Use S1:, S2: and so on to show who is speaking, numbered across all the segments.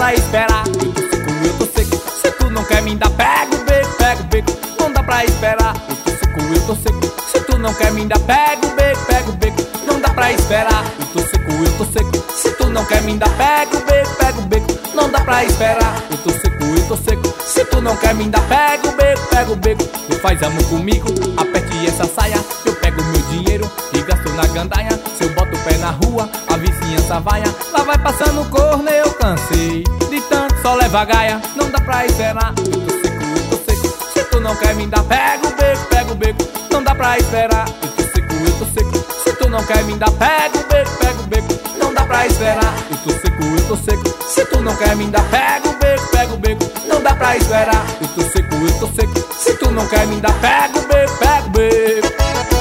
S1: pra esperar. Eu tô seco, se tu não quer me dar, pega o beco, pega o beco. Não dá pra esperar. Eu tô seco, se tu não quer me dar, pega o beco, pega o beco. Não dá pra esperar. Eu tô seco, se tu não quer me dar, pega o beco, pega o beco. Não dá pra esperar. Eu tô seco, se tu não quer me dar, pega o beco, pega o beco. Tu faz amor comigo, aperte essa saia. Eu pego meu dinheiro e gasto na gandaia. Se eu boto o pé na rua, a vizinhança vaia. Lá vai passando o corno, eu cansei de tanto só levar gaia. Não dá pra esperar. Eu tô seco, se tu não quer me dar, pega o beco, pega o beco. Não dá pra esperar. Eu tô seco, se tu não quer me dar, pega o beco, pega o beco. Não dá pra esperar. Eu tô seco, se tu não quer me dar, pega o beco, pega o beco. Não dá pra esperar. Eu tô seco, se tu não quer me dar, pega o beco, pega o beco.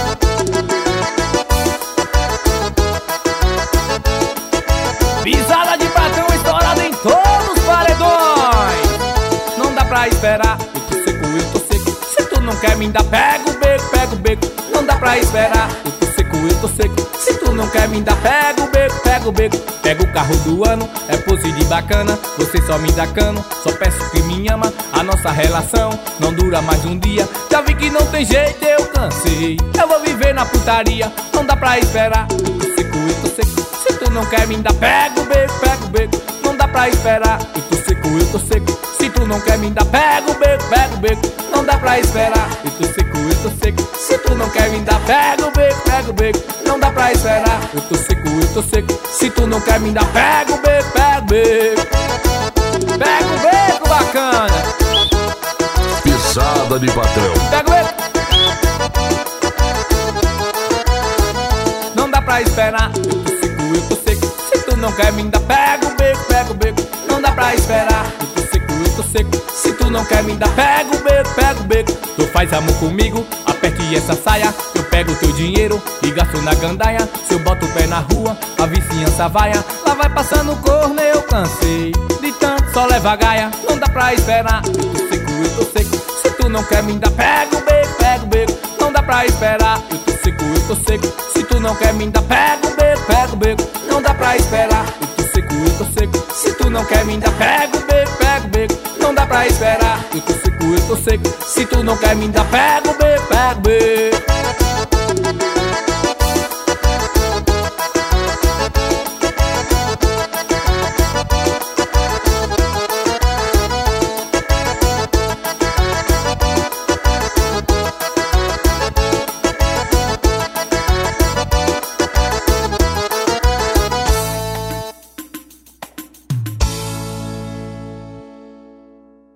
S1: Pisada de patrão estourada em todos os paredões. Não dá pra esperar. Eu tô seco, se tu não quer me dar, pega o beco, pega o beco. Não dá pra esperar. Eu tô seco, se tu não quer me dar, pega o beco, pega o beco. Pega o carro do ano, é pose de bacana. Você só me dá cano, só peço que me ama. A nossa relação não dura mais um dia. Já vi que não tem jeito, eu cansei. Eu vou viver na putaria, não dá pra esperar. Eu tô seco, se tu não quer me dar, pega o beco, pega o beco. Não dá pra esperar. Eu tô seco, se tu não quer me dar, pega o beco, pega o beco. Não dá pra esperar. Eu tô seco, se tu não quer me dar, pega o beco, pega o beco. Não dá pra esperar. Eu tô seco, se tu não quer me dar, pega o beco, pega o beco. Pega o beco, bacana.
S2: Pisada de patrão.
S1: Pega o beco. Não dá pra esperar. Eu tô seco, se tu não quer me dar, pega o beco, pega o beco. Não dá pra esperar. Eu tô seco, se tu não quer me dar, pega o beco, pega o beco. Tu faz amor comigo, aperte essa saia. Eu pego teu dinheiro e gasto na gandaia. Se eu boto o pé na rua, a vizinhança vaia. Lá vai passando o corno, eu cansei de tanto só levar gaia. Não dá pra esperar. Eu tô seco, se tu não quer me dar, pega o beco, pega o beco. Não dá pra esperar. Eu tô seco, se tu não quer me dar, pega o beco, pega o beco. Não dá pra esperar. Eu tô seco, se tu não quer me dar, pega o beco, pega o beco. Não dá pra esperar. Eu tô seco, se tu não quer me dar, pega o beco, pega o beco.